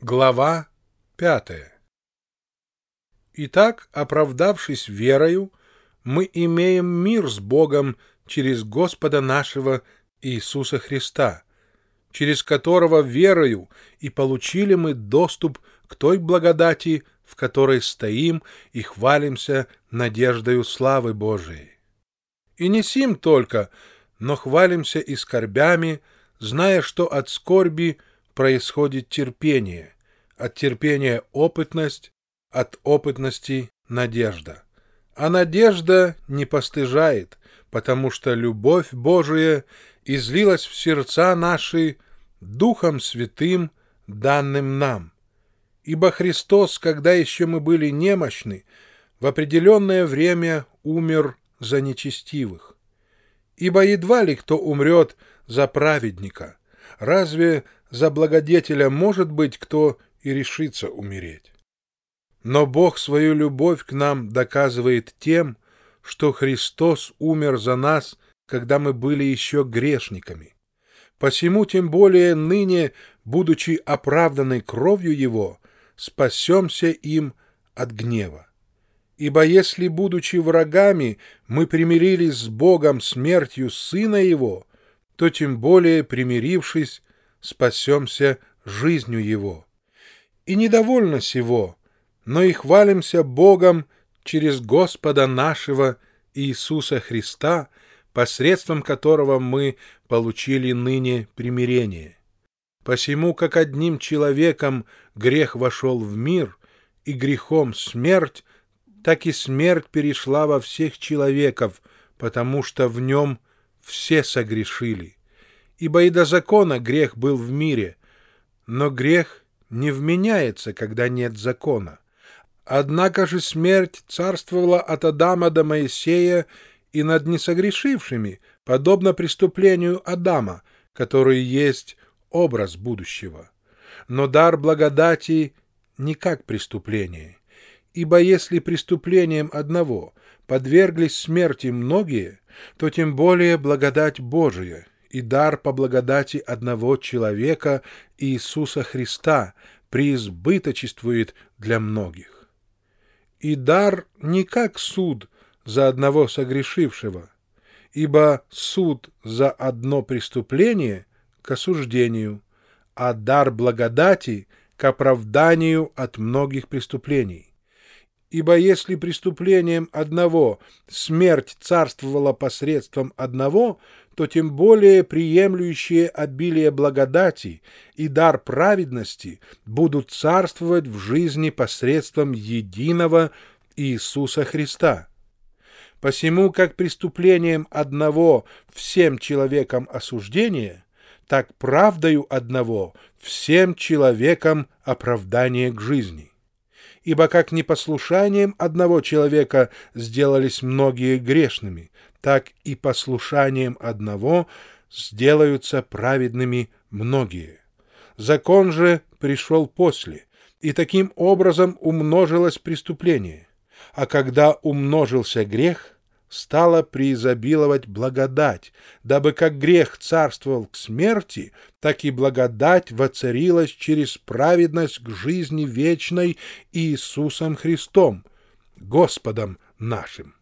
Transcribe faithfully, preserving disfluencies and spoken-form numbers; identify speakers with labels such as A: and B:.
A: Глава пятая. Итак, оправдавшись верою, мы имеем мир с Богом через Господа нашего Иисуса Христа, через которого верою и получили мы доступ к той благодати, в которой стоим и хвалимся надеждою славы Божией. И не сим только, но хвалимся и скорбями, зная, что от скорби происходит терпение, от терпения опытность, от опытности надежда. А надежда не постыжает, потому что любовь Божия излилась в сердца наши Духом Святым, данным нам. Ибо Христос, когда еще мы были немощны, в определенное время умер за нечестивых. Ибо едва ли кто умрет за праведника, разве за благодетеля может быть кто и решится умереть? Но Бог свою любовь к нам доказывает тем, что Христос умер за нас, когда мы были еще грешниками. Посему тем более ныне, будучи оправданы кровью Его, спасемся им от гнева. Ибо если, будучи врагами, мы примирились с Богом смертью Сына Его, то тем более, примирившись, спасемся жизнью Его. И недовольно сего, но и хвалимся Богом через Господа нашего Иисуса Христа, посредством которого мы получили ныне примирение. Посему, как одним человеком грех вошел в мир, и грехом смерть, так и смерть перешла во всех человеков, потому что в нем все согрешили. Ибо и до закона грех был в мире, но грех не вменяется, когда нет закона. Однако же смерть царствовала от Адама до Моисея и над несогрешившими, подобно преступлению Адама, который есть образ будущего. Но дар благодати не как преступление. Ибо если преступлением одного подверглись смерти многие, то тем более благодать Божия и дар по благодати одного человека Иисуса Христа преизбыточествует для многих. И дар не как суд за одного согрешившего, ибо суд за одно преступление к осуждению, а дар благодати к оправданию от многих преступлений. Ибо если преступлением одного смерть царствовала посредством одного, то тем более приемлющие обилие благодати и дар праведности будут царствовать в жизни посредством единого Иисуса Христа. Посему, как преступлением одного всем человекам осуждение, так правдою одного всем человекам оправдание к жизни. Ибо как непослушанием одного человека сделались многие грешными, так и послушанием одного сделаются праведными многие. Закон же пришел после, и таким образом умножилось преступление. А когда умножился грех, стала преизобиловать благодать, дабы как грех царствовал к смерти, так и благодать воцарилась через праведность к жизни вечной Иисусом Христом, Господом нашим.